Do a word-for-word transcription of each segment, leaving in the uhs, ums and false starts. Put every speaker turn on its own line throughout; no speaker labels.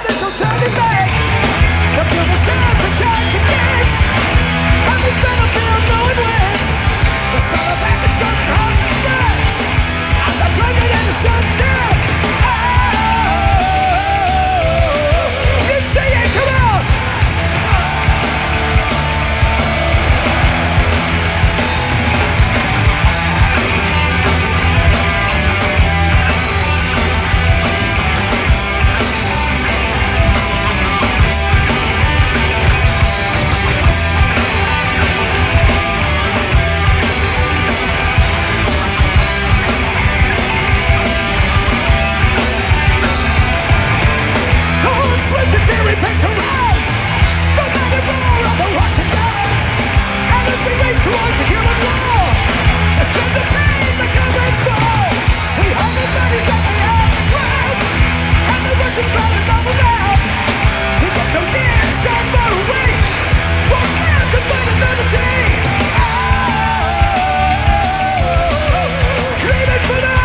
there's no turning back. The feel the sound the child can guess. And there's battlefield no one wins. The start of back and starting hearts and breath. I'm the pregnant and the sudden death. Oh, you say it, come on. We picked around the mighty roar of the Russian guns, and as we race towards the human wall, the strength of pain, the government's fall. We hold the bodies that we have ground, and the Russians try to numb them out. We get so near, so far away, won't live to fight another day. Oh, screaming for me.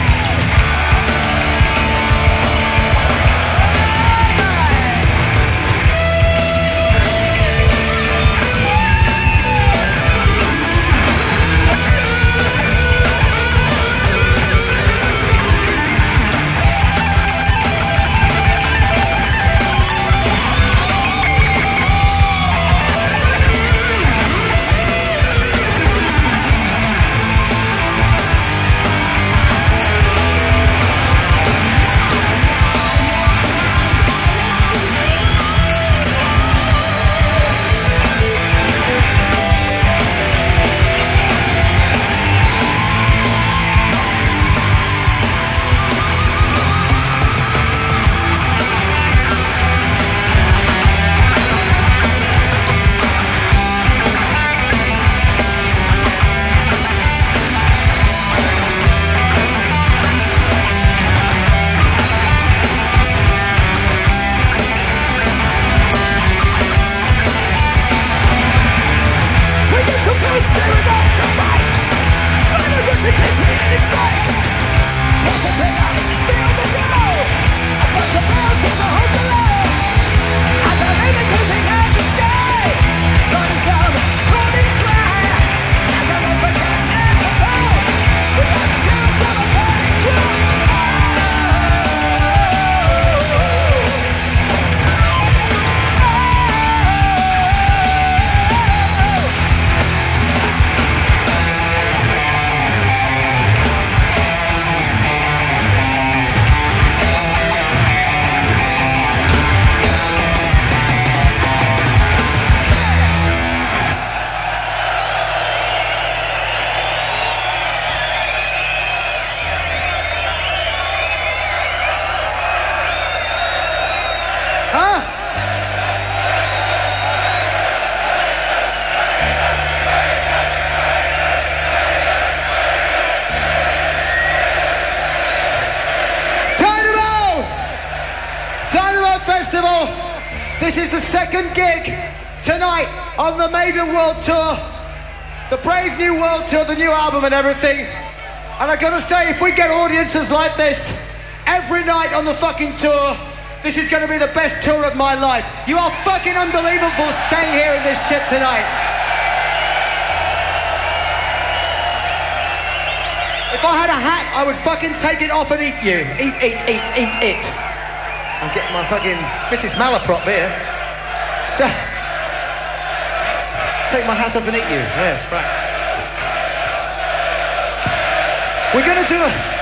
Festival. This is the second gig tonight on the Maiden World Tour, the Brave New World Tour, the new album and everything. And I gotta say, if we get audiences like this every night on the fucking tour, this is gonna be the best tour of my life. You are fucking unbelievable staying here in this shit tonight. If I had a hat, I would fucking take it off and eat you. Eat, eat, eat, eat, eat. I'm getting my fucking Missus Malaprop here. So, take my hat off and eat you. Yes, right. We're gonna do a...